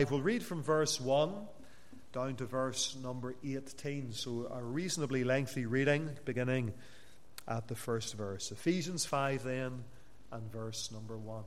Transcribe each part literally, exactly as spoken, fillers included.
We'll read from verse one down to verse number eighteen, so a reasonably lengthy reading beginning at the first verse. Ephesians five then, and verse number one.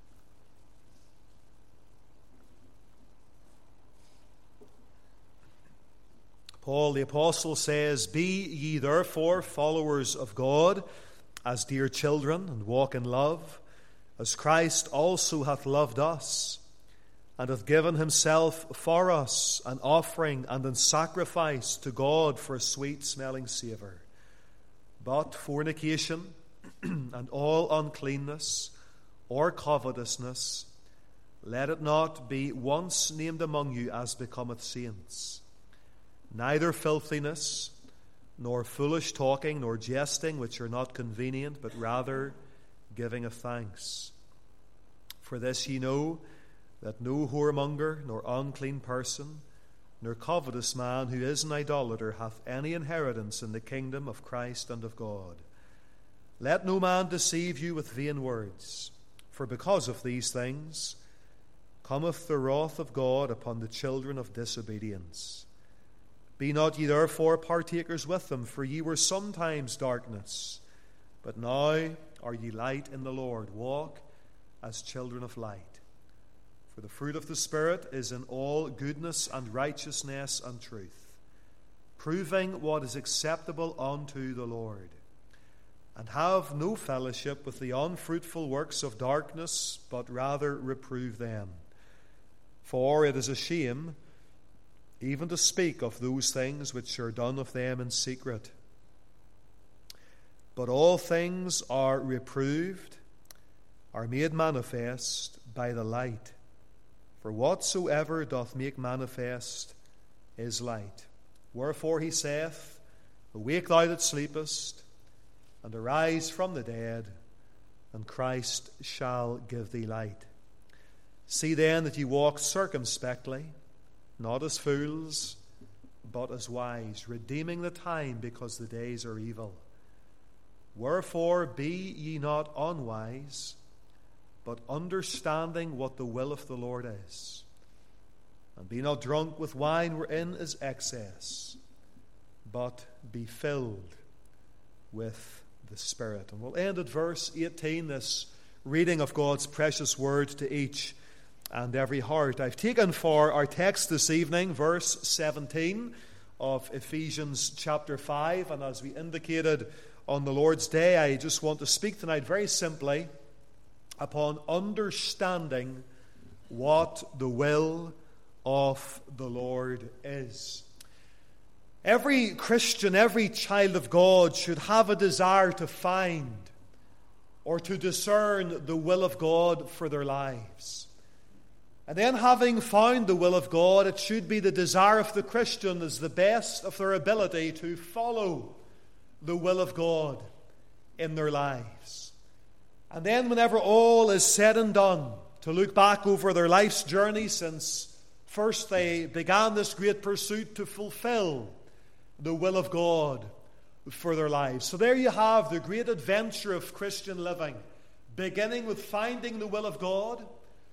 Paul the Apostle says, "Be ye therefore followers of God, as dear children, and walk in love, as Christ also hath loved us, and hath given himself for us, an offering and an sacrifice to God for a sweet-smelling savour. But fornication, and all uncleanness, or covetousness, let it not be once named among you as becometh saints. Neither filthiness, nor foolish talking, nor jesting, which are not convenient, but rather giving of thanks. For this ye know, that no whoremonger, nor unclean person, nor covetous man who is an idolater hath any inheritance in the kingdom of Christ and of God. Let no man deceive you with vain words, for because of these things cometh the wrath of God upon the children of disobedience. Be not ye therefore partakers with them, for ye were sometimes darkness, but now are ye light in the Lord. Walk as children of light. For the fruit of the Spirit is in all goodness and righteousness and truth, proving what is acceptable unto the Lord. And have no fellowship with the unfruitful works of darkness, but rather reprove them. For it is a shame even to speak of those things which are done of them in secret. But all things are reproved, are made manifest by the light. For whatsoever doth make manifest is light. Wherefore he saith, Awake thou that sleepest, and arise from the dead, and Christ shall give thee light. See then that ye walk circumspectly, not as fools, but as wise, redeeming the time, because the days are evil. Wherefore be ye not unwise, but understanding what the will of the Lord is. And be not drunk with wine wherein is excess, but be filled with the Spirit." And we'll end at verse eighteen, this reading of God's precious word to each and every heart. I've taken for our text this evening verse seventeen of Ephesians chapter five, and as we indicated on the Lord's Day, I just want to speak tonight very simply upon understanding what the will of the Lord is. Every Christian, every child of God should have a desire to find or to discern the will of God for their lives. And then, having found the will of God, it should be the desire of the Christian, as the best of their ability, to follow the will of God in their lives. And then, whenever all is said and done, to look back over their life's journey since first they began this great pursuit to fulfill the will of God for their lives. So there you have the great adventure of Christian living, beginning with finding the will of God,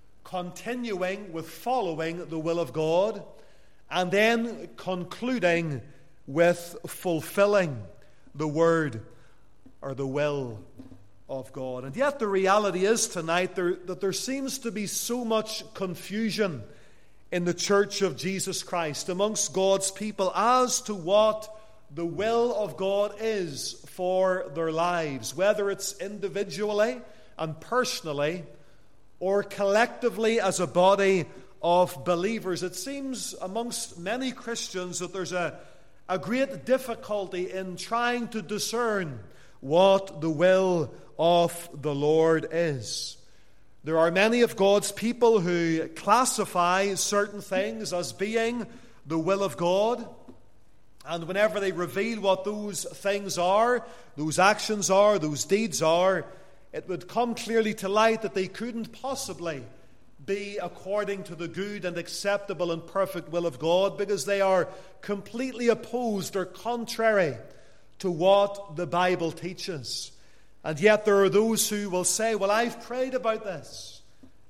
continuing with following the will of God, and then concluding with fulfilling the word or the will of God. And yet the reality is tonight there, that there seems to be so much confusion in the church of Jesus Christ, amongst God's people, as to what the will of God is for their lives, whether it's individually and personally or collectively as a body of believers. It seems amongst many Christians that there's a, a great difficulty in trying to discern what the will of the Lord is. There are many of God's people who classify certain things as being the will of God, and whenever they reveal what those things are, those actions are, those deeds are, it would come clearly to light that they couldn't possibly be according to the good and acceptable and perfect will of God, because they are completely opposed or contrary to what the Bible teaches. And yet there are those who will say, well, I've prayed about this,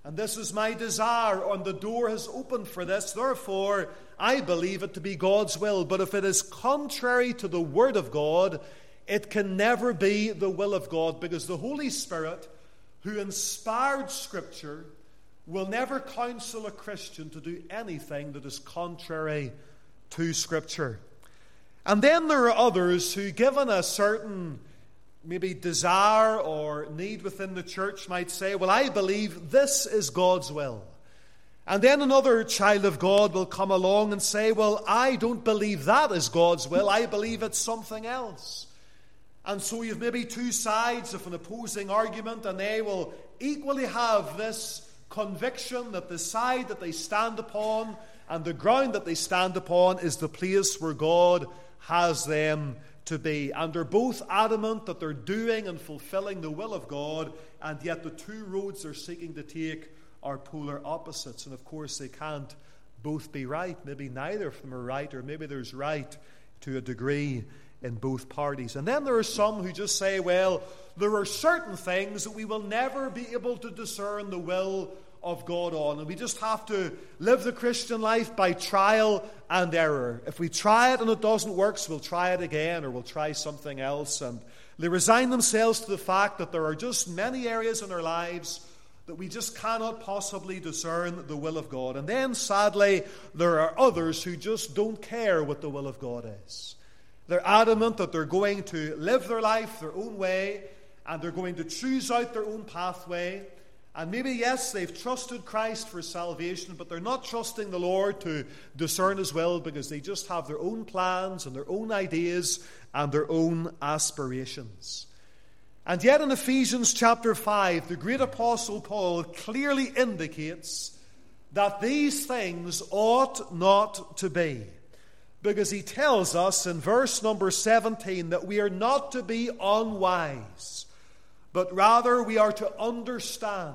And this is my desire, and the door has opened for this. Therefore, I believe it to be God's will. But if it is contrary to the Word of God, it can never be the will of God, because the Holy Spirit, who inspired Scripture, will never counsel a Christian to do anything that is contrary to Scripture. And then there are others who, given a certain maybe desire or need within the church, might say, well, I believe this is God's will. And then another child of God will come along and say, well, I don't believe that is God's will. I believe it's something else. And so you've maybe two sides of an opposing argument, and they will equally have this conviction that the side that they stand upon and the ground that they stand upon is the place where God has them to be. And they're both adamant that they're doing and fulfilling the will of God, and yet the two roads they're seeking to take are polar opposites. And of course they can't both be right. Maybe neither of them are right, or maybe there's right to a degree in both parties. And then there are some who just say, well, there are certain things that we will never be able to discern the will of God on, and we just have to live the Christian life by trial and error. If we try it and it doesn't work, so we'll try it again, or we'll try something else. And they resign themselves to the fact that there are just many areas in our lives that we just cannot possibly discern the will of God. And then, sadly, there are others who just don't care what the will of God is. They're adamant that they're going to live their life their own way, and they're going to choose out their own pathway. And maybe, yes, they've trusted Christ for salvation, but they're not trusting the Lord to discern His will, because they just have their own plans and their own ideas and their own aspirations. And yet in Ephesians chapter five, the great apostle Paul clearly indicates that these things ought not to be, because he tells us in verse number seventeen that we are not to be unwise, but rather we are to understand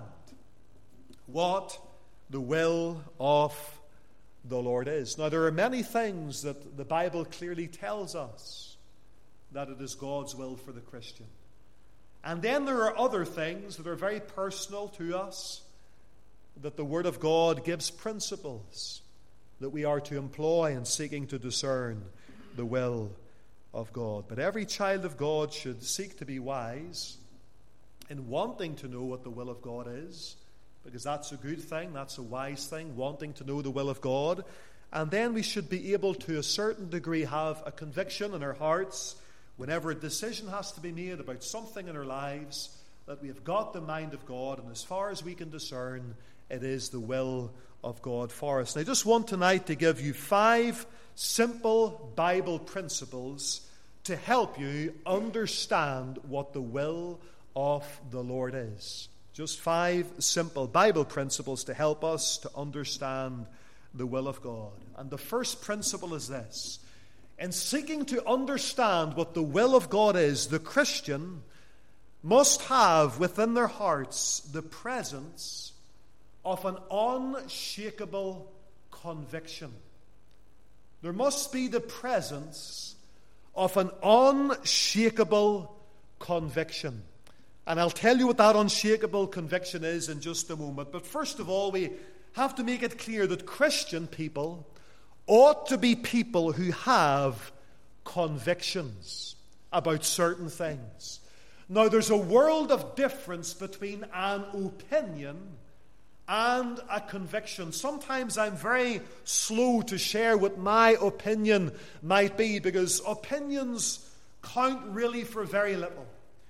what the will of the Lord is. Now, there are many things that the Bible clearly tells us that it is God's will for the Christian. And then there are other things that are very personal to us, that the Word of God gives principles that we are to employ in seeking to discern the will of God. But every child of God should seek to be wise in wanting to know what the will of God is, because that's a good thing, that's a wise thing, wanting to know the will of God. And then we should be able to a certain degree have a conviction in our hearts whenever a decision has to be made about something in our lives, that we have got the mind of God, and as far as we can discern, it is the will of God for us. And I just want tonight to give you five simple Bible principles to help you understand what the will of the Lord is. Just five simple Bible principles to help us to understand the will of God. And the first principle is this: in seeking to understand what the will of God is, the Christian must have within their hearts the presence of an unshakable conviction. There must be the presence of an unshakable conviction. And I'll tell you what that unshakable conviction is in just a moment. But first of all, we have to make it clear that Christian people ought to be people who have convictions about certain things. Now, there's a world of difference between an opinion and a conviction. Sometimes I'm very slow to share what my opinion might be, because opinions count really for very little.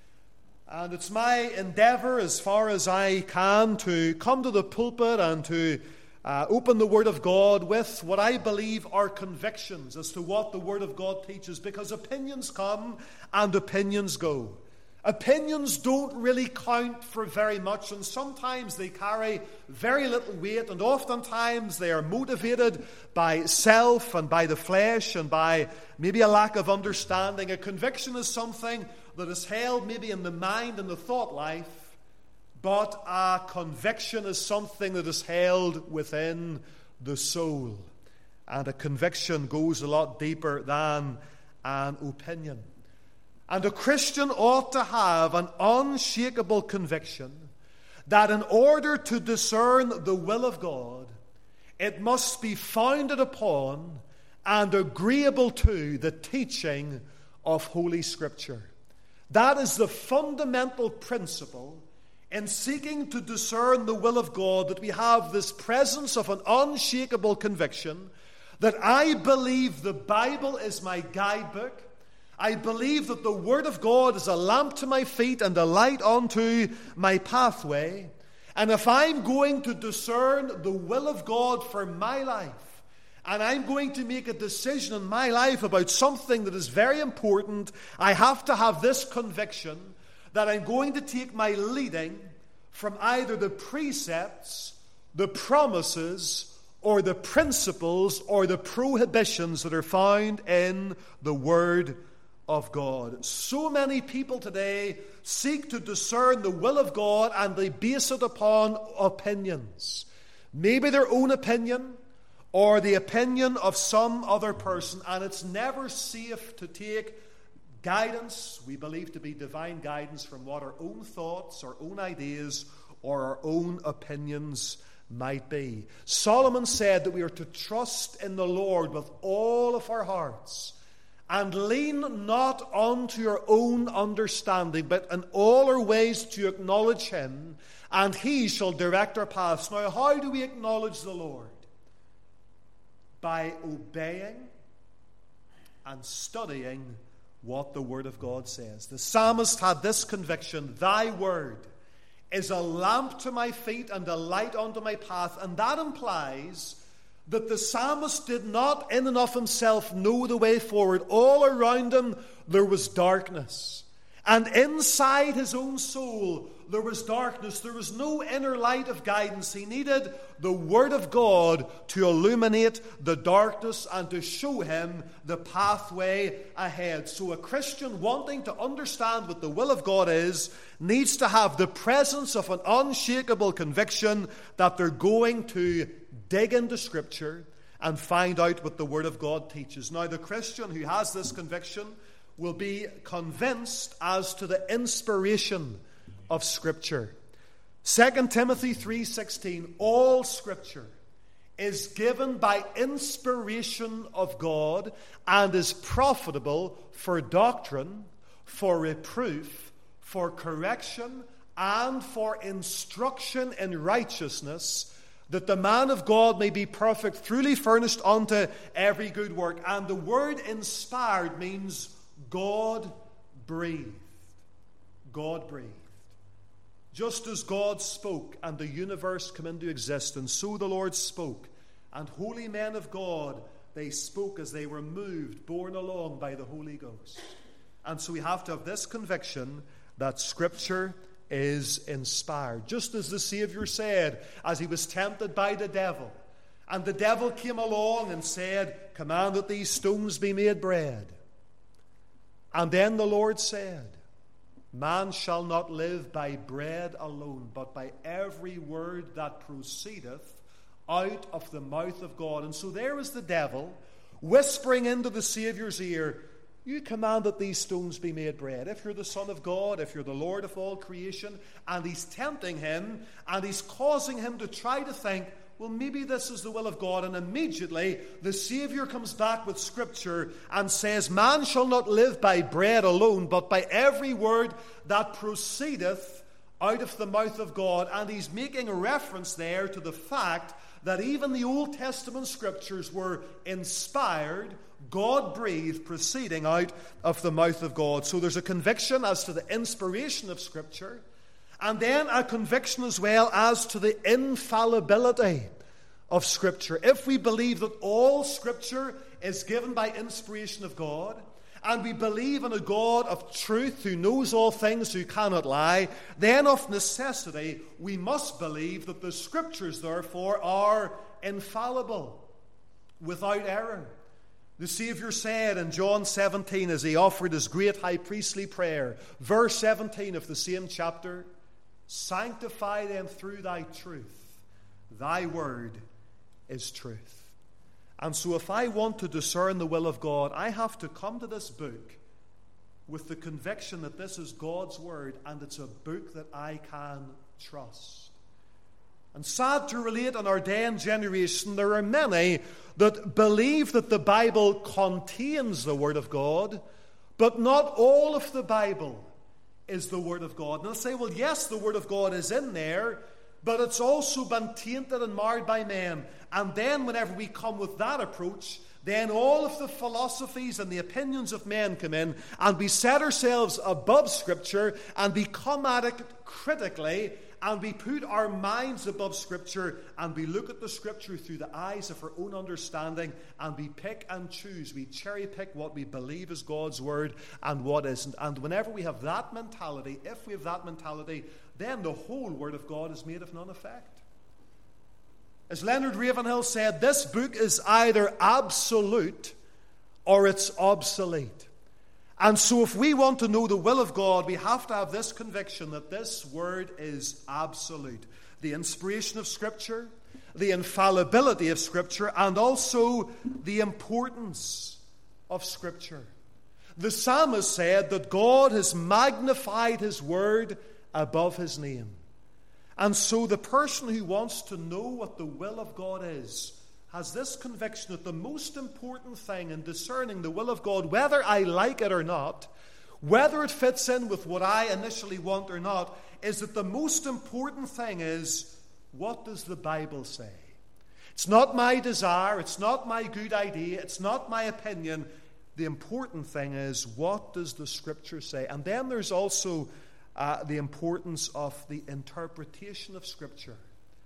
And it's my endeavor, as far as I can, to come to the pulpit and to uh, open the Word of God with what I believe are convictions as to what the Word of God teaches, because opinions come and opinions go. Opinions don't really count for very much, and sometimes they carry very little weight, and oftentimes they are motivated by self and by the flesh and by maybe a lack of understanding. A conviction is something that is held maybe in the mind and the thought life, but a conviction is something that is held within the soul. And a conviction goes a lot deeper than an opinion. And a Christian ought to have an unshakable conviction that in order to discern the will of God, it must be founded upon and agreeable to the teaching of Holy Scripture. That is the fundamental principle in seeking to discern the will of God, that we have this presence of an unshakable conviction that I believe the Bible is my guidebook. I believe that the Word of God is a lamp to my feet and a light unto my pathway. And if I'm going to discern the will of God for my life, and I'm going to make a decision in my life about something that is very important, I have to have this conviction that I'm going to take my leading from either the precepts, the promises, or the principles, or the prohibitions that are found in the Word of God. So many people today seek to discern the will of God, and they base it upon opinions. Maybe their own opinion, or the opinion of some other person, and it's never safe to take guidance, we believe to be divine guidance, from what our own thoughts, our own ideas, or our own opinions might be. Solomon said that we are to trust in the Lord with all of our hearts, and lean not unto our own understanding, but in all our ways to acknowledge Him, and He shall direct our paths. Now, how do we acknowledge the Lord? By obeying and studying what the Word of God says. The psalmist had this conviction: Thy Word is a lamp to my feet and a light unto my path. And that implies that the psalmist did not in and of himself know the way forward. All around him there was darkness. And inside his own soul there was darkness. There was no inner light of guidance. He needed the Word of God to illuminate the darkness and to show him the pathway ahead. So a Christian wanting to understand what the will of God is needs to have the presence of an unshakable conviction that they're going to dig into Scripture and find out what the Word of God teaches. Now, the Christian who has this conviction will be convinced as to the inspiration of Scripture. Second Timothy three sixteen, all Scripture is given by inspiration of God and is profitable for doctrine, for reproof, for correction, and for instruction in righteousness, that the man of God may be perfect, truly furnished unto every good work. And the word inspired means God breathed. God breathed. Just as God spoke and the universe came into existence, so the Lord spoke. And holy men of God, they spoke as they were moved, borne along by the Holy Ghost. And so we have to have this conviction that Scripture is inspired. Just as the Savior said, as he was tempted by the devil, and the devil came along and said, "Command that these stones be made bread." And then the Lord said, "Man shall not live by bread alone, but by every word that proceedeth out of the mouth of God." And so there is the devil whispering into the Savior's ear, "You command that these stones be made bread. If you're the Son of God, if you're the Lord of all creation." And he's tempting him, and he's causing him to try to think, well, maybe this is the will of God. And immediately the Savior comes back with Scripture and says, "Man shall not live by bread alone, but by every word that proceedeth out of the mouth of God." And he's making a reference there to the fact that even the Old Testament Scriptures were inspired, God-breathed, proceeding out of the mouth of God. So there's a conviction as to the inspiration of Scripture, and then a conviction as well as to the infallibility of Scripture. If we believe that all Scripture is given by inspiration of God, and we believe in a God of truth who knows all things, who cannot lie, then of necessity we must believe that the Scriptures, therefore, are infallible, without error. The Savior said in John seventeen, as he offered his great high priestly prayer, verse seventeen of the same chapter, "Sanctify them through thy truth. Thy word is truth." And so if I want to discern the will of God, I have to come to this book with the conviction that this is God's word, and it's a book that I can trust. And sad to relate, in our day and generation, there are many that believe that the Bible contains the Word of God, but not all of the Bible is the Word of God. And they'll say, well, yes, the Word of God is in there, but it's also been tainted and marred by men. And then whenever we come with that approach, then all of the philosophies and the opinions of men come in, and we set ourselves above Scripture, and we come at it critically, and we put our minds above Scripture, and we look at the Scripture through the eyes of our own understanding, and we pick and choose. We cherry pick what we believe is God's Word and what isn't. And whenever we have that mentality, if we have that mentality, then the whole Word of God is made of none effect. As Leonard Ravenhill said, this book is either absolute or it's obsolete. And so if we want to know the will of God, we have to have this conviction that this Word is absolute. The inspiration of Scripture, the infallibility of Scripture, and also the importance of Scripture. The psalmist said that God has magnified His Word above His name. And so the person who wants to know what the will of God is has this conviction that the most important thing in discerning the will of God, whether I like it or not, whether it fits in with what I initially want or not, is that the most important thing is, what does the Bible say? It's not my desire, it's not my good idea, it's not my opinion. The important thing is, what does the Scripture say? And then there's also uh, the importance of the interpretation of Scripture.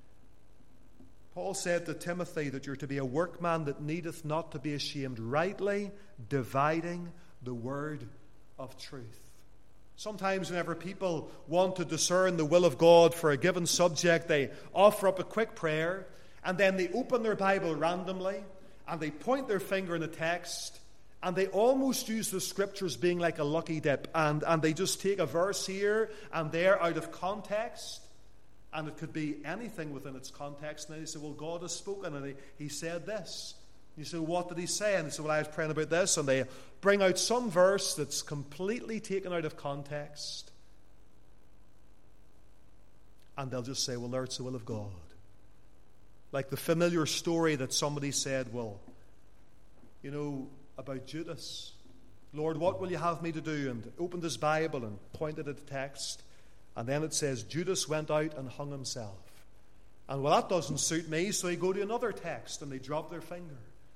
Paul said to Timothy that you're to be a workman that needeth not to be ashamed, rightly dividing the word of truth. Sometimes whenever people want to discern the will of God for a given subject, they offer up a quick prayer, and then they open their Bible randomly, and they point their finger in a text, and they almost use the Scriptures being like a lucky dip, and, and they just take a verse here and there out of context. And it could be anything within its context. And then he said, well, God has spoken, and he, he said this. And you say, well, what did he say? And he said, well, I was praying about this. And they bring out some verse that's completely taken out of context. And they'll just say, well, there's the will of God. Like the familiar story that somebody said, well, you know, about Judas. Lord, what will you have me to do? And opened his Bible and pointed at the text. And then it says, Judas went out and hung himself. And well, that doesn't suit me, so they go to another text and they drop their finger.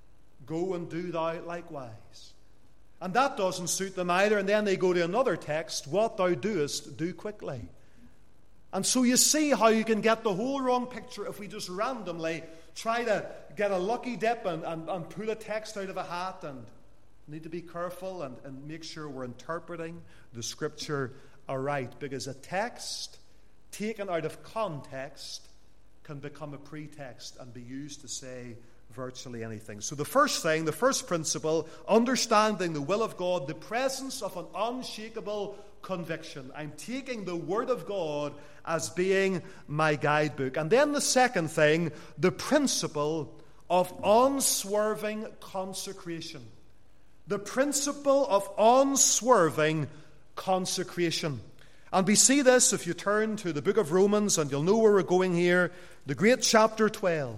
Go and do thou likewise. And that doesn't suit them either, and then they go to another text, what thou doest, do quickly. And so you see how you can get the whole wrong picture if we just randomly try to get a lucky dip and, and, and pull a text out of a hat, and need to be careful and, and make sure we're interpreting the Scripture aright, because a text taken out of context can become a pretext and be used to say virtually anything. So the first thing, the first principle, understanding the will of God, the presence of an unshakable conviction. I'm taking the Word of God as being my guidebook. And then the second thing, the principle of unswerving consecration. The principle of unswerving consecration. And we see this if you turn to the book of Romans, and you'll know where we're going here. The great chapter twelve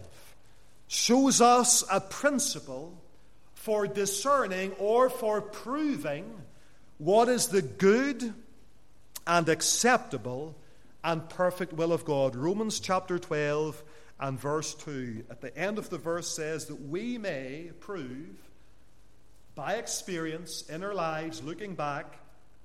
shows us a principle for discerning or for proving what is the good and acceptable and perfect will of God. Romans chapter twelve and verse two. At the end of the verse says that we may prove by experience in our lives, looking back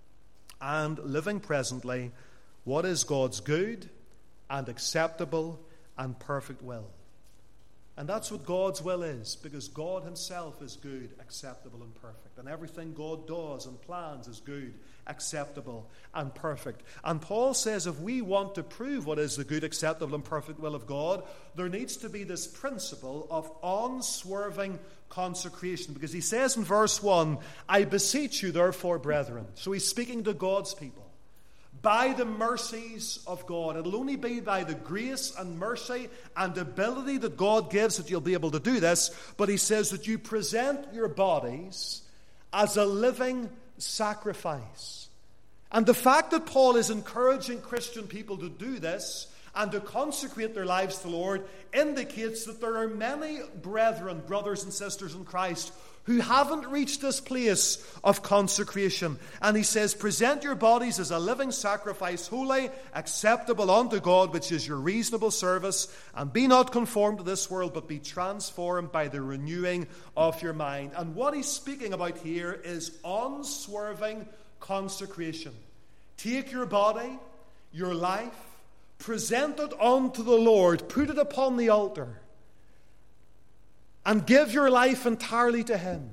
and living presently, what is God's good and acceptable and perfect will. And that's what God's will is, because God himself is good, acceptable, and perfect. And everything God does and plans is good, acceptable, and perfect. And Paul says if we want to prove what is the good, acceptable, and perfect will of God, there needs to be this principle of unswerving consecration. Because he says in verse one, I beseech you therefore, brethren. So he's speaking to God's people. By the mercies of God. It'll only be by the grace and mercy and ability that God gives that you'll be able to do this. But he says that you present your bodies as a living sacrifice. And the fact that Paul is encouraging Christian people to do this and to consecrate their lives to the Lord indicates that there are many brethren, brothers and sisters in Christ, who haven't reached this place of consecration. And he says, present your bodies as a living sacrifice, holy, acceptable unto God, which is your reasonable service. And be not conformed to this world, but be transformed by the renewing of your mind. And what he's speaking about here is unswerving consecration. Take your body, your life, present it unto the Lord, put it upon the altar, and give your life entirely to Him.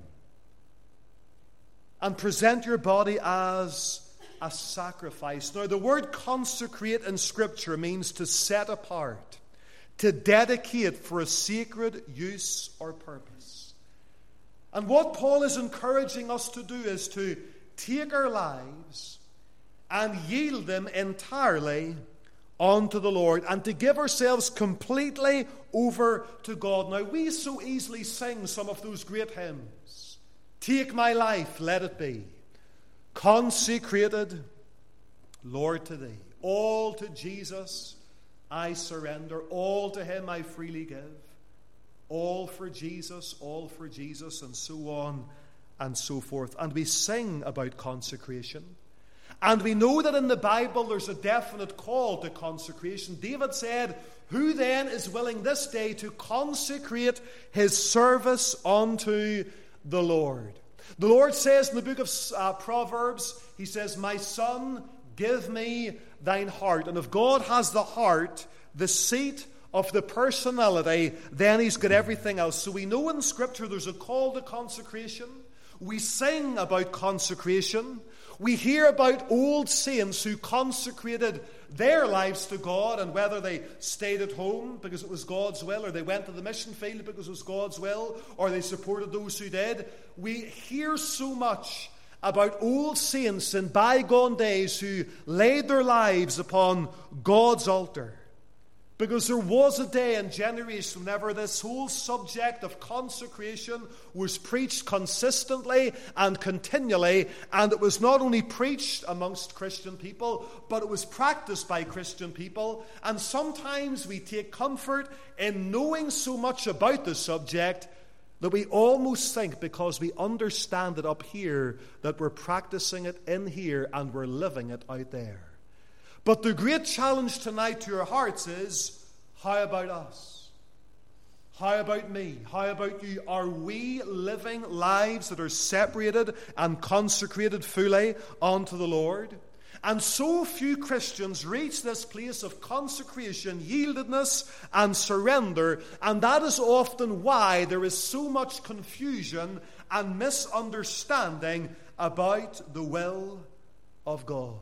And present your body as a sacrifice. Now, the word consecrate in Scripture means to set apart, to dedicate for a sacred use or purpose. And what Paul is encouraging us to do is to take our lives and yield them entirely unto the Lord, and to give ourselves completely over to God. Now, we so easily sing some of those great hymns. Take my life, let it be consecrated, Lord, to Thee. All to Jesus I surrender. All to Him I freely give. All for Jesus, all for Jesus, and so on and so forth. And we sing about consecration. And we know that in the Bible there's a definite call to consecration. David said, who then is willing this day to consecrate his service unto the Lord? The Lord says in the book of uh, Proverbs, He says, my son, give me thine heart. And if God has the heart, the seat of the personality, then He's got everything else. So we know in Scripture there's a call to consecration. We sing about consecration. We hear about old saints who consecrated their lives to God, and whether they stayed at home because it was God's will, or they went to the mission field because it was God's will, or they supported those who did. We hear so much about old saints in bygone days who laid their lives upon God's altar. Because there was a day and generation whenever this whole subject of consecration was preached consistently and continually, and it was not only preached amongst Christian people, but it was practiced by Christian people. And sometimes we take comfort in knowing so much about the subject that we almost think, because we understand it up here, that we're practicing it in here and we're living it out there. But the great challenge tonight to our hearts is, how about us? How about me? How about you? Are we living lives that are separated and consecrated fully unto the Lord? And so few Christians reach this place of consecration, yieldedness, and surrender, and that is often why there is so much confusion and misunderstanding about the will of God.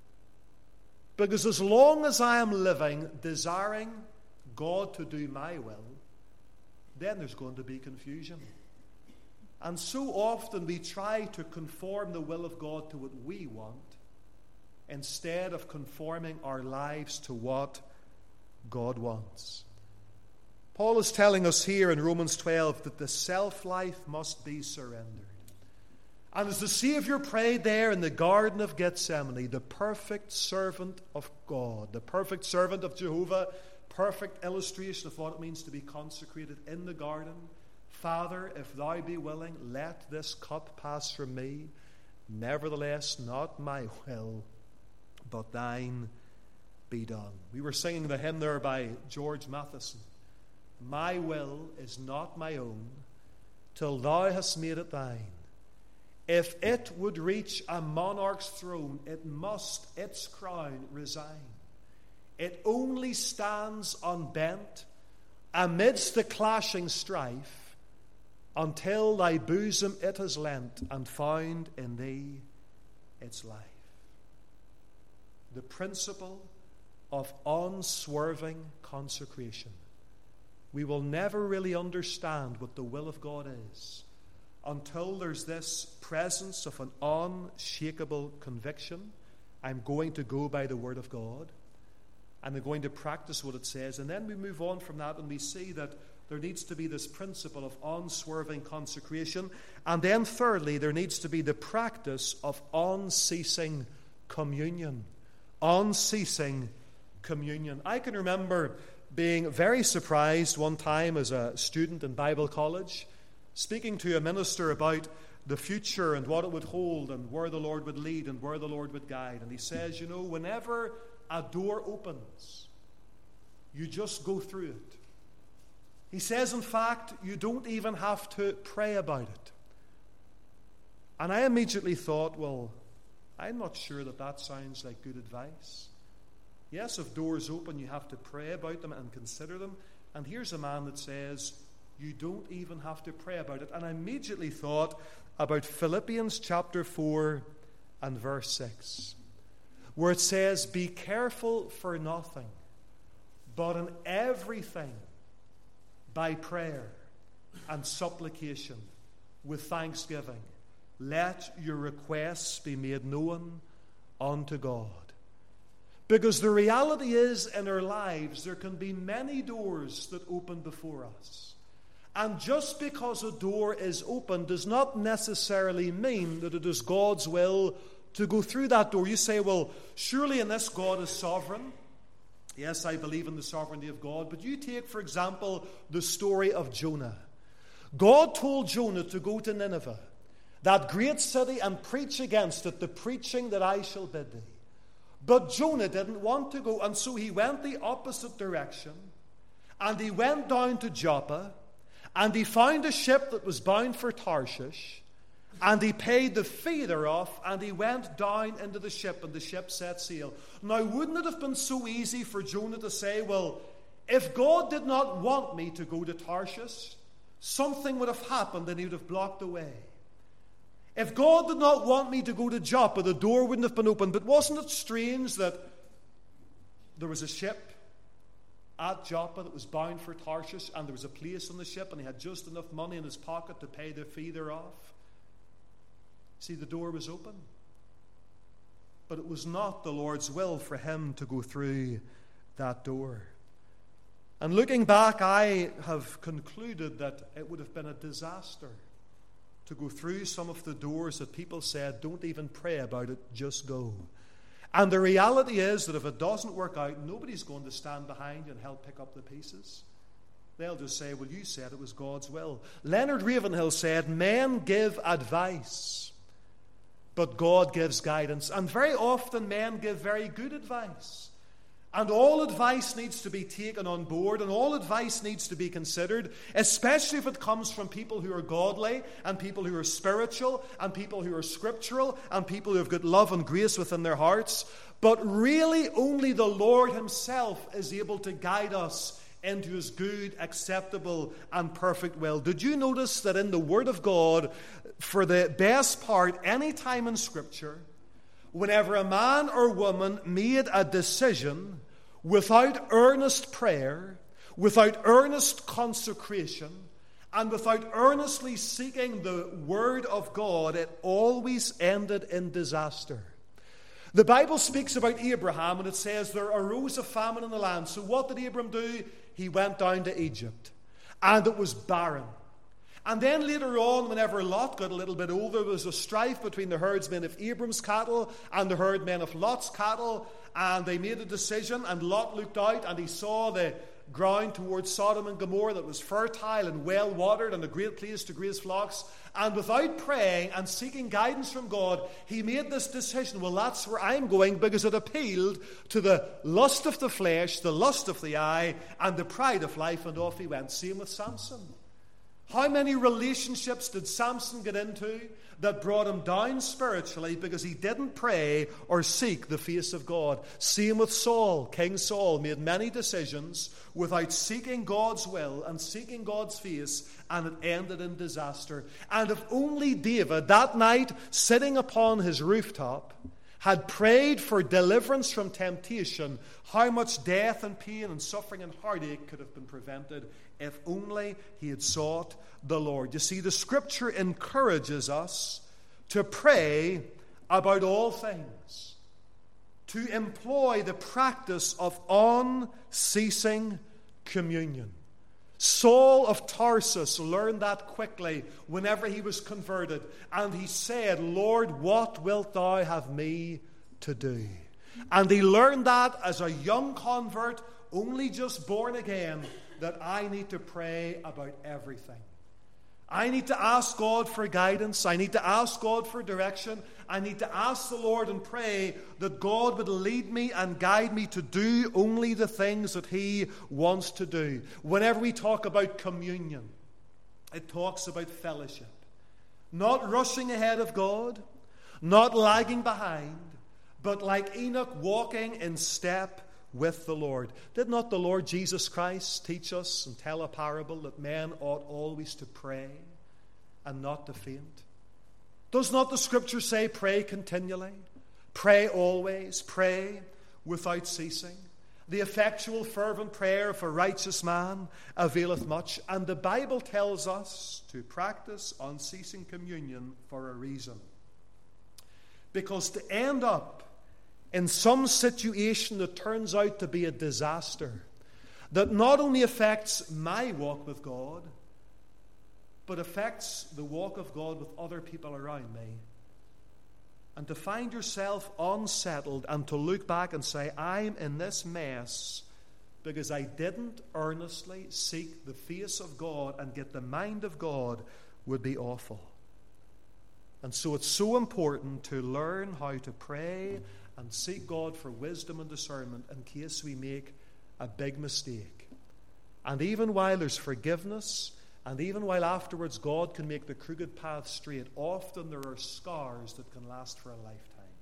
Because as long as I am living desiring God to do my will, then there's going to be confusion. And so often we try to conform the will of God to what we want, instead of conforming our lives to what God wants. Paul is telling us here in Romans twelve that the self-life must be surrendered. And as the Savior prayed there in the Garden of Gethsemane, the perfect servant of God, the perfect servant of Jehovah, perfect illustration of what it means to be consecrated in the garden. Father, if Thou be willing, let this cup pass from me. Nevertheless, not my will, but Thine be done. We were singing the hymn there by George Matheson. My will is not my own, till Thou hast made it Thine. If it would reach a monarch's throne, it must its crown resign. It only stands unbent amidst the clashing strife, until Thy bosom it has lent, and found in Thee its life. The principle of unswerving consecration. We will never really understand what the will of God is until there's this presence of an unshakable conviction. I'm going to go by the Word of God, and I'm going to practice what it says. And then we move on from that, and we see that there needs to be this principle of unswerving consecration. And then thirdly, there needs to be the practice of unceasing communion. Unceasing communion. I can remember being very surprised one time as a student in Bible college, speaking to a minister about the future and what it would hold and where the Lord would lead and where the Lord would guide. And he says, you know, whenever a door opens, you just go through it. He says, in fact, you don't even have to pray about it. And I immediately thought, well, I'm not sure that that sounds like good advice. Yes, if doors open, you have to pray about them and consider them. And here's a man that says, you don't even have to pray about it. And I immediately thought about Philippians chapter four and verse six, where it says, be careful for nothing, but in everything, by prayer and supplication, with thanksgiving, let your requests be made known unto God. Because the reality is, in our lives, there can be many doors that open before us. And just because a door is open does not necessarily mean that it is God's will to go through that door. You say, well, surely in this God is sovereign. Yes, I believe in the sovereignty of God. But you take, for example, the story of Jonah. God told Jonah to go to Nineveh, that great city, and preach against it the preaching that I shall bid thee. But Jonah didn't want to go, and so he went the opposite direction, and he went down to Joppa, and he found a ship that was bound for Tarshish, and he paid the fee thereof, and he went down into the ship, and the ship set sail. Now, wouldn't it have been so easy for Jonah to say, well, if God did not want me to go to Tarshish, something would have happened and he would have blocked the way. If God did not want me to go to Joppa, the door wouldn't have been open. But wasn't it strange that there was a ship at Joppa that was bound for Tarshish, and there was a place on the ship, and he had just enough money in his pocket to pay the fee thereof? See, the door was open. But it was not the Lord's will for him to go through that door. And looking back, I have concluded that it would have been a disaster to go through some of the doors that people said, don't even pray about it, just go. And the reality is that if it doesn't work out, nobody's going to stand behind you and help pick up the pieces. They'll just say, well, you said it was God's will. Leonard Ravenhill said, men give advice, but God gives guidance. And very often men give very good advice. And all advice needs to be taken on board, and all advice needs to be considered, especially if it comes from people who are godly, and people who are spiritual, and people who are scriptural, and people who have got love and grace within their hearts. But really only the Lord himself is able to guide us into his good, acceptable, and perfect will. Did you notice that in the Word of God, for the best part, any time in Scripture, whenever a man or woman made a decision without earnest prayer, without earnest consecration, and without earnestly seeking the Word of God, it always ended in disaster. The Bible speaks about Abraham, and it says there arose a famine in the land. So what did Abram do? He went down to Egypt, and it was barren. And then later on, whenever Lot got a little bit older, there was a strife between the herdsmen of Abram's cattle and the herdmen of Lot's cattle, and they made a decision, and Lot looked out and he saw the ground towards Sodom and Gomorrah that was fertile and well watered and a great place to graze flocks. And without praying and seeking guidance from God, he made this decision, well, that's where I'm going, because it appealed to the lust of the flesh, the lust of the eye, and the pride of life, and off he went. Same with Samson. How many relationships did Samson get into that brought him down spiritually because he didn't pray or seek the face of God? Same with Saul. King Saul made many decisions without seeking God's will and seeking God's face, and it ended in disaster. And if only David, that night, sitting upon his rooftop, had prayed for deliverance from temptation, how much death and pain and suffering and heartache could have been prevented if only he had sought the Lord. You see, the Scripture encourages us to pray about all things, to employ the practice of unceasing communion. Saul of Tarsus learned that quickly whenever he was converted, and he said, Lord, what wilt thou have me to do. And he learned that as a young convert, only just born again, that I need to pray about everything. I need to ask God for guidance. I need to ask God for direction. I need to ask the Lord and pray that God would lead me and guide me to do only the things that He wants to do. Whenever we talk about communion, it talks about fellowship. Not rushing ahead of God, not lagging behind, but like Enoch, walking in step with the Lord. Did not the Lord Jesus Christ teach us and tell a parable that men ought always to pray and not to faint? Does not the Scripture say, pray continually, pray always, pray without ceasing? The effectual fervent prayer of a righteous man availeth much. And the Bible tells us to practice unceasing communion for a reason. Because to end up in some situation that turns out to be a disaster, that not only affects my walk with God, but affects the walk of God with other people around me, and to find yourself unsettled and to look back and say, I'm in this mess because I didn't earnestly seek the face of God and get the mind of God, would be awful. And so it's so important to learn how to pray and seek God for wisdom and discernment in case we make a big mistake. And even while there's forgiveness, and even while afterwards God can make the crooked path straight, often there are scars that can last for a lifetime.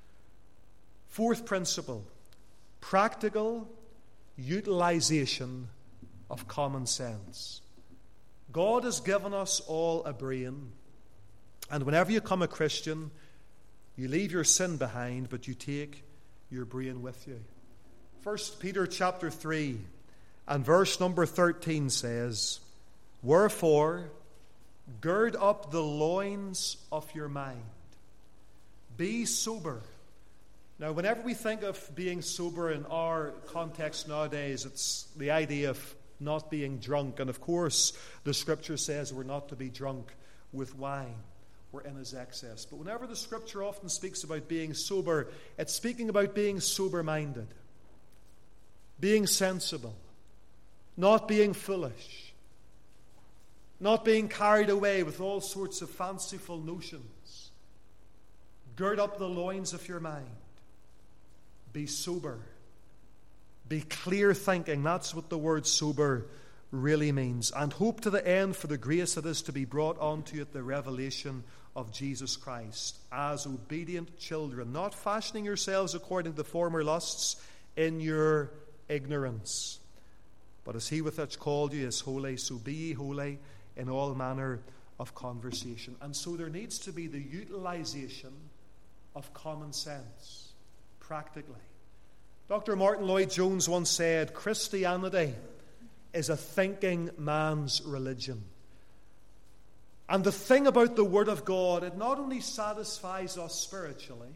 Fourth principle, practical utilization of common sense. God has given us all a brain, and whenever you become a Christian, you leave your sin behind, but you take your brain with you. First Peter chapter three and verse number thirteen says, wherefore, gird up the loins of your mind. Be sober. Now, whenever we think of being sober in our context nowadays, it's the idea of not being drunk. And of course, the Scripture says we're not to be drunk with wine or in his excess. But whenever the Scripture often speaks about being sober, it's speaking about being sober-minded, being sensible, not being foolish, not being carried away with all sorts of fanciful notions. Gird up the loins of your mind. Be sober. Be clear thinking. That's what the word sober really means. And hope to the end for the grace that is to be brought unto you at the revelation of Jesus Christ, as obedient children, not fashioning yourselves according to the former lusts in your ignorance. But as he with which called you is holy, so be ye holy in all manner of conversation. And so there needs to be the utilization of common sense, practically. Doctor Martin Lloyd-Jones once said, Christianity is a thinking man's religion. And the thing about the Word of God, it not only satisfies us spiritually,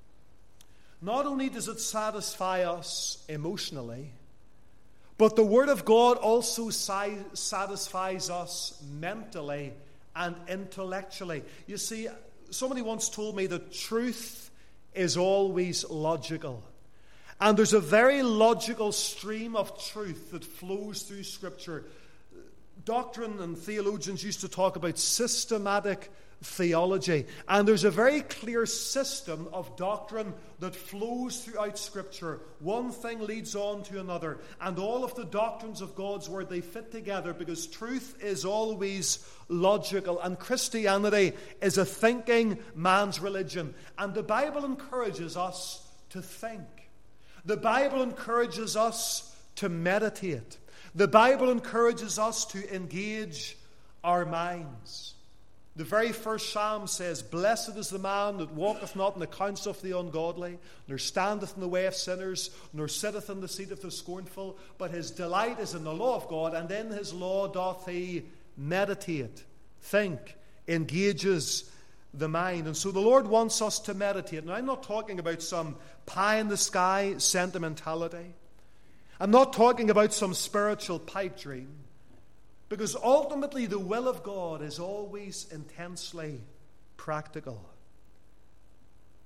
not only does it satisfy us emotionally, but the Word of God also si- satisfies us mentally and intellectually. You see, somebody once told me that truth is always logical. And there's a very logical stream of truth that flows through Scripture. Doctrine and theologians used to talk about systematic theology. And there's a very clear system of doctrine that flows throughout Scripture. One thing leads on to another. And all of the doctrines of God's Word, they fit together because truth is always logical. And Christianity is a thinking man's religion. And the Bible encourages us to think. The Bible encourages us to meditate. The Bible encourages us to engage our minds. The very first psalm says, Blessed is the man that walketh not in the counsel of the ungodly, nor standeth in the way of sinners, nor sitteth in the seat of the scornful, but his delight is in the law of God, and in his law doth he meditate, think, engages the mind. And so the Lord wants us to meditate. Now, I'm not talking about some pie-in-the-sky sentimentality. I'm not talking about some spiritual pipe dream. Because ultimately the will of God is always intensely practical.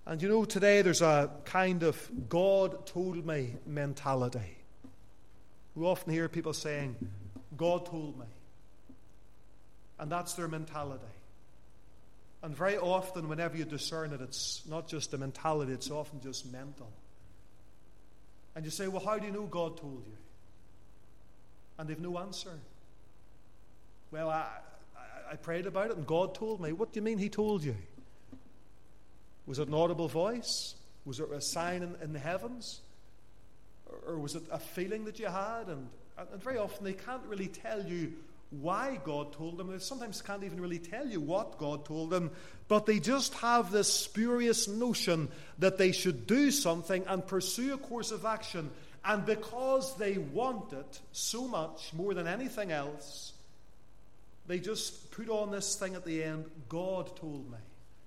And you know, today there's a kind of God told me mentality. We often hear people saying, God told me. And that's their mentality. And very often, whenever you discern it, it's not just a mentality, it's often just mental. And you say, well, how do you know God told you? And they've no answer. Well, I, I, I prayed about it and God told me. What do you mean He told you? Was it an audible voice? Was it a sign in, in the heavens? Or, or was it a feeling that you had? And, and very often they can't really tell you why God told them. They sometimes can't even really tell you what God told them, but they just have this spurious notion that they should do something and pursue a course of action. And because they want it so much, more than anything else, they just put on this thing at the end, God told me.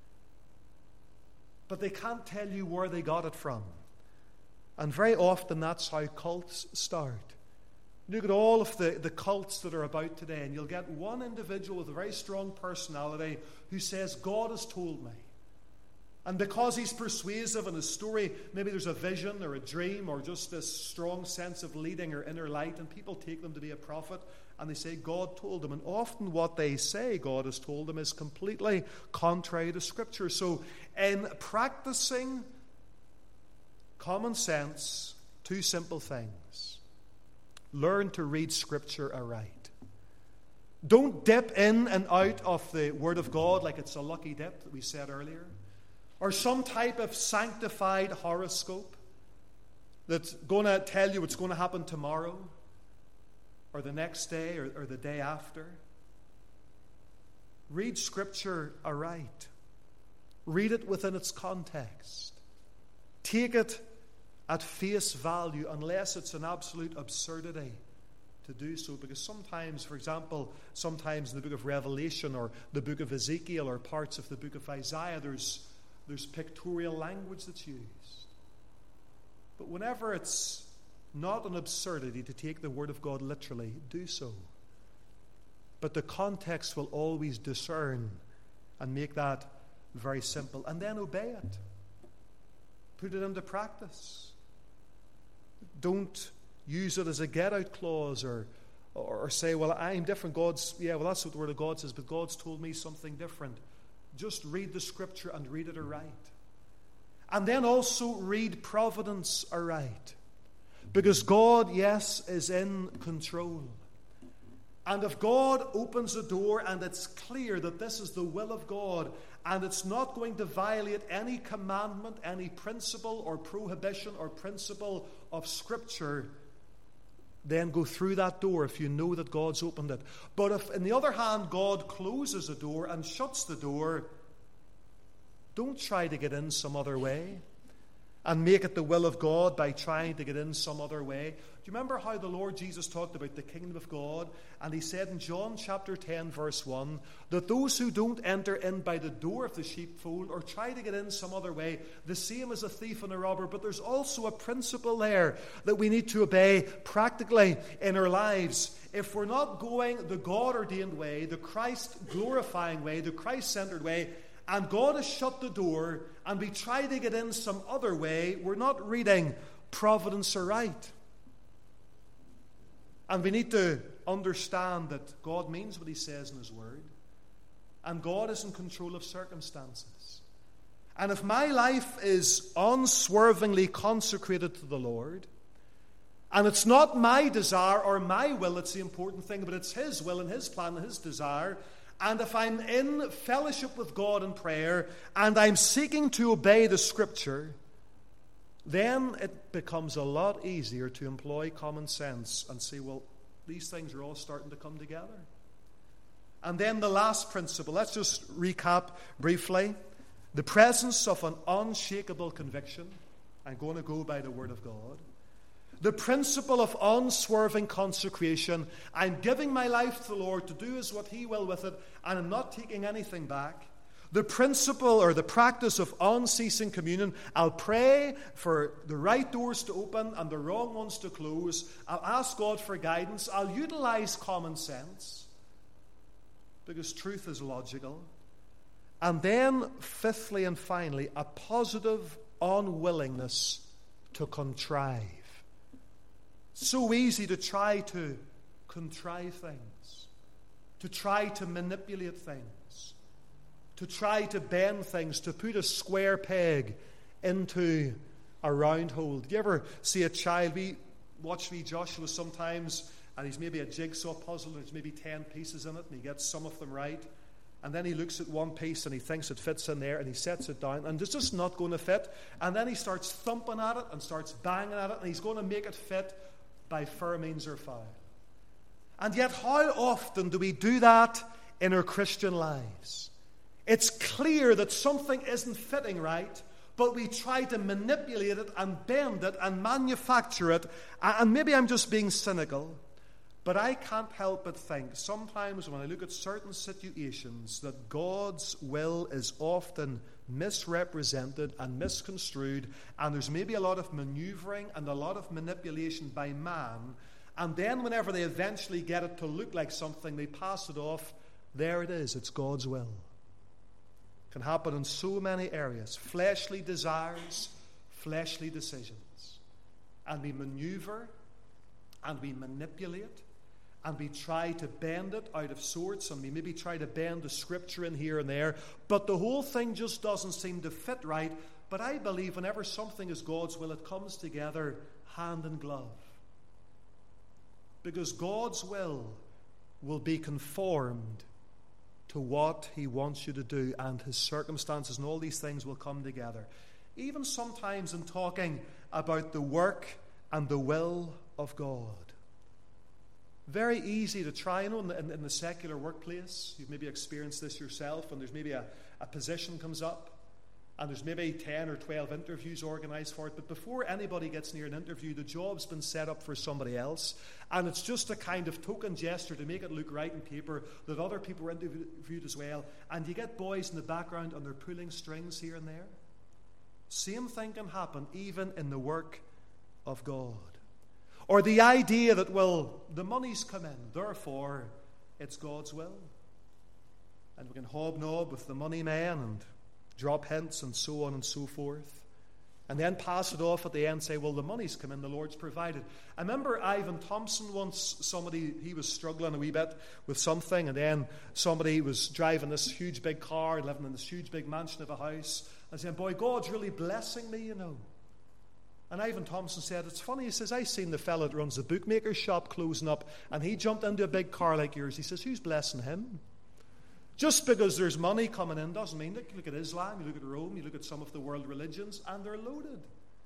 But they can't tell you where they got it from. And very often that's how cults start. Look at all of the, the cults that are about today, and you'll get one individual with a very strong personality who says, God has told me. And because he's persuasive in his story, maybe there's a vision or a dream or just this strong sense of leading or inner light, and people take them to be a prophet, and they say, God told them. And often what they say God has told them is completely contrary to Scripture. So in practicing common sense, two simple things. Learn to read Scripture aright. Don't dip in and out of the Word of God like it's a lucky dip that we said earlier, or some type of sanctified horoscope that's going to tell you what's going to happen tomorrow or the next day or, or the day after. Read Scripture aright. Read it within its context. Take it at face value, unless it's an absolute absurdity to do so. Because sometimes, for example, sometimes in the book of Revelation or the book of Ezekiel or parts of the book of Isaiah, there's, there's pictorial language that's used. But whenever it's not an absurdity to take the Word of God literally, do so. But the context will always discern and make that very simple. And then obey it. Put it into practice. Don't use it as a get-out clause or, or, or say, well, I'm different. God's, yeah, well, that's what the Word of God says, but God's told me something different. Just read the Scripture and read it aright. And then also read providence aright. Because God, yes, is in control. And if God opens a door and it's clear that this is the will of God and it's not going to violate any commandment, any principle or prohibition or principle of Scripture, then go through that door if you know that God's opened it. But if, on the other hand, God closes a door and shuts the door, don't try to get in some other way and make it the will of God by trying to get in some other way. Do you remember how the Lord Jesus talked about the kingdom of God? And he said in John chapter ten, verse one, that those who don't enter in by the door of the sheepfold or try to get in some other way, the same as a thief and a robber. But there's also a principle there that we need to obey practically in our lives. If we're not going the God-ordained way, the Christ-glorifying way, the Christ-centered way, and God has shut the door, and we try to get in some other way, we're not reading providence aright. And we need to understand that God means what he says in his word, and God is in control of circumstances. And if my life is unswervingly consecrated to the Lord, and it's not my desire or my will that's the important thing, but it's his will and his plan and his desire, and if I'm in fellowship with God in prayer, and I'm seeking to obey the Scripture, then it becomes a lot easier to employ common sense and say, well, these things are all starting to come together. And then the last principle, let's just recap briefly. The presence of an unshakable conviction. I'm going to go by the Word of God. The principle of unswerving consecration. I'm giving my life to the Lord to do as what he will with it, and I'm not taking anything back. The principle or the practice of unceasing communion. I'll pray for the right doors to open and the wrong ones to close. I'll ask God for guidance. I'll utilize common sense because truth is logical. And then, fifthly and finally, a positive unwillingness to contrive. So easy to try to contrive things, to try to manipulate things, to try to bend things, to put a square peg into a round hole. Do you ever see a child? We watch wee Joshua sometimes, and he's maybe a jigsaw puzzle, and there's maybe ten pieces in it, and he gets some of them right. And then he looks at one piece and he thinks it fits in there, and he sets it down, and it's just not going to fit. And then he starts thumping at it and starts banging at it, and he's going to make it fit by fair means or foul. And yet, how often do we do that in our Christian lives? It's clear that something isn't fitting right, but we try to manipulate it and bend it and manufacture it. And maybe I'm just being cynical, but I can't help but think sometimes when I look at certain situations that God's will is often misrepresented and misconstrued, and there's maybe a lot of maneuvering and a lot of manipulation by man, and then whenever they eventually get it to look like something, they pass it off. There it is, it's God's will. It can happen in so many areas. Fleshly desires, fleshly decisions. And we maneuver, and we manipulate, and we try to bend it out of sorts, and we maybe try to bend the scripture in here and there, but the whole thing just doesn't seem to fit right. But I believe whenever something is God's will, it comes together hand in glove. Because God's will will be conformed to what He wants you to do, and His circumstances and all these things will come together. Even sometimes in talking about the work and the will of God. Very easy to try, you know, in the, in the secular workplace. You've maybe experienced this yourself, and there's maybe a, a position comes up, and there's maybe ten or twelve interviews organized for it, but before anybody gets near an interview, the job's been set up for somebody else, and it's just a kind of token gesture to make it look right in paper that other people were interviewed as well, and you get boys in the background and they're pulling strings here and there. Same thing can happen even in the work of God. Or the idea that, well, the money's come in, therefore it's God's will. And we can hobnob with the money man and drop hints and so on and so forth. And then pass it off at the end and say, well, the money's come in, the Lord's provided. I remember Ivan Thompson once, somebody, he was struggling a wee bit with something, and then somebody was driving this huge big car, living in this huge big mansion of a house, and saying, boy, God's really blessing me, you know. And Ivan Thompson said, it's funny, he says, I seen the fellow that runs the bookmaker's shop closing up, and he jumped into a big car like yours. He says, who's blessing him? Just because there's money coming in doesn't mean, look, look at Islam, you look at Rome, you look at some of the world religions, and they're loaded.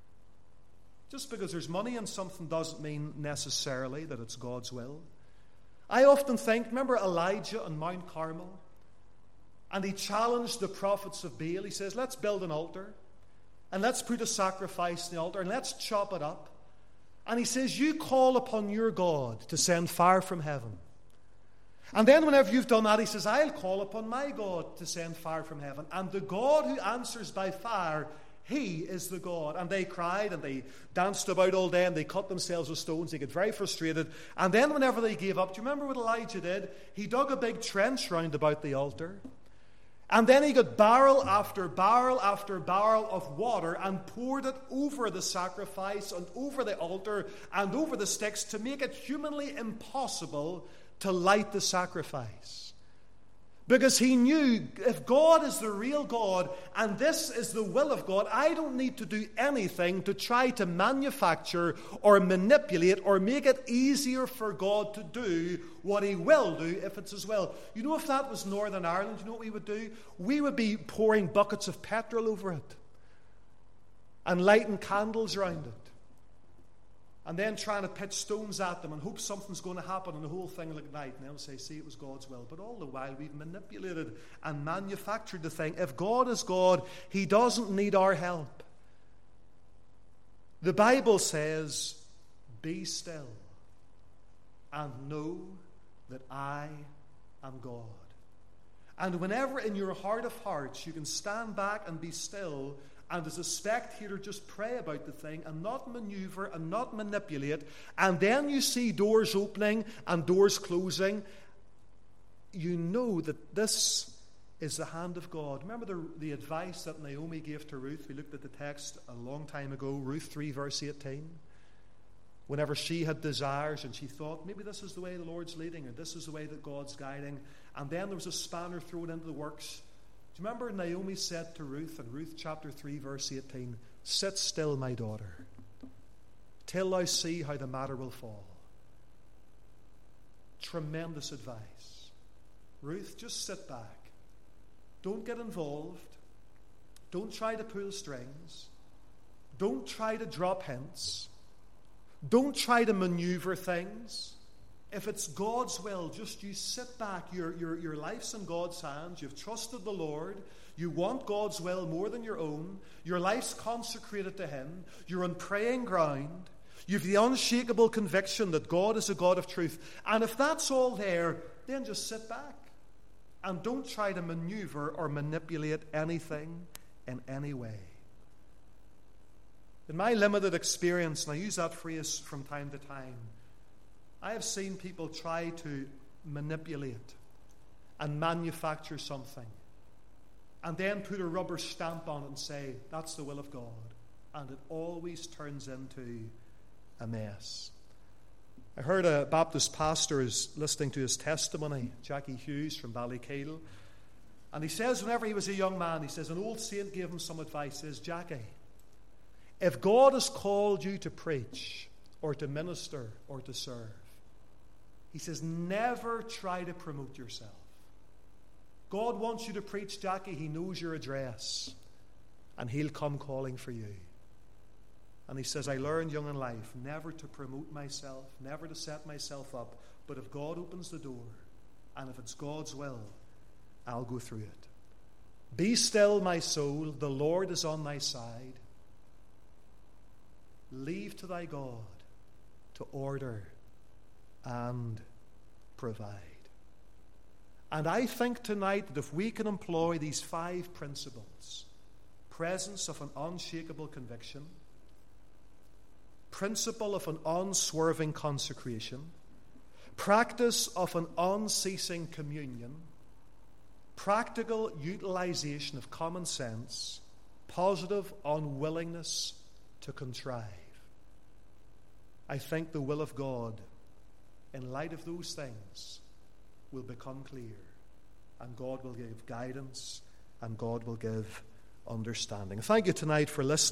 Just because there's money in something doesn't mean necessarily that it's God's will. I often think, remember Elijah on Mount Carmel? And he challenged the prophets of Baal. He says, let's build an altar. And let's put a sacrifice in the altar, and let's chop it up. And he says, you call upon your God to send fire from heaven. And then whenever you've done that, he says, I'll call upon my God to send fire from heaven. And the God who answers by fire, He is the God. And they cried, and they danced about all day, and they cut themselves with stones. They get very frustrated. And then whenever they gave up, do you remember what Elijah did? He dug a big trench round about the altar. And then he got barrel after barrel after barrel of water and poured it over the sacrifice and over the altar and over the sticks to make it humanly impossible to light the sacrifice. Because he knew, if God is the real God and this is the will of God, I don't need to do anything to try to manufacture or manipulate or make it easier for God to do what He will do if it's His will. You know, if that was Northern Ireland, you know what we would do? We would be pouring buckets of petrol over it and lighting candles around it. And then trying to pitch stones at them and hope something's going to happen and the whole thing will ignite. And they'll say, see, it was God's will. But all the while, we've manipulated and manufactured the thing. If God is God, He doesn't need our help. The Bible says, be still and know that I am God. And whenever in your heart of hearts you can stand back and be still, and as a spectator just pray about the thing and not maneuver and not manipulate, and then you see doors opening and doors closing, you know that this is the hand of God. Remember the, the advice that Naomi gave to Ruth? We looked at the text a long time ago, Ruth three, verse eighteen. Whenever she had desires and she thought, maybe this is the way the Lord's leading, or this is the way that God's guiding, and then there was a spanner thrown into the works. Do you remember Naomi said to Ruth in Ruth chapter three, verse eighteen, sit still, my daughter, till thou see how the matter will fall. Tremendous advice. Ruth, just sit back. Don't get involved. Don't try to pull strings. Don't try to drop hints. Don't try to maneuver things. If it's God's will, just you sit back. Your, your, your life's in God's hands. You've trusted the Lord. You want God's will more than your own. Your life's consecrated to Him. You're on praying ground. You've the unshakable conviction that God is a God of truth. And if that's all there, then just sit back. And don't try to maneuver or manipulate anything in any way. In my limited experience, and I use that phrase from time to time, I have seen people try to manipulate and manufacture something and then put a rubber stamp on it and say, that's the will of God. And it always turns into a mess. I heard a Baptist pastor is listening to his testimony, Jackie Hughes from Ballykeel, and he says whenever he was a young man, he says an old saint gave him some advice. He says, Jackie, if God has called you to preach or to minister or to serve, he says, never try to promote yourself. God wants you to preach, Jackie. He knows your address, and He'll come calling for you. And he says, I learned young in life never to promote myself, never to set myself up, but if God opens the door, and if it's God's will, I'll go through it. Be still, my soul, the Lord is on thy side. Leave to thy God to order and provide. And I think tonight that if we can employ these five principles, presence of an unshakable conviction, principle of an unswerving consecration, practice of an unceasing communion, practical utilization of common sense, positive unwillingness to contrive, I think the will of God, in light of those things, will become clear, and God will give guidance, and God will give understanding. Thank you tonight for listening.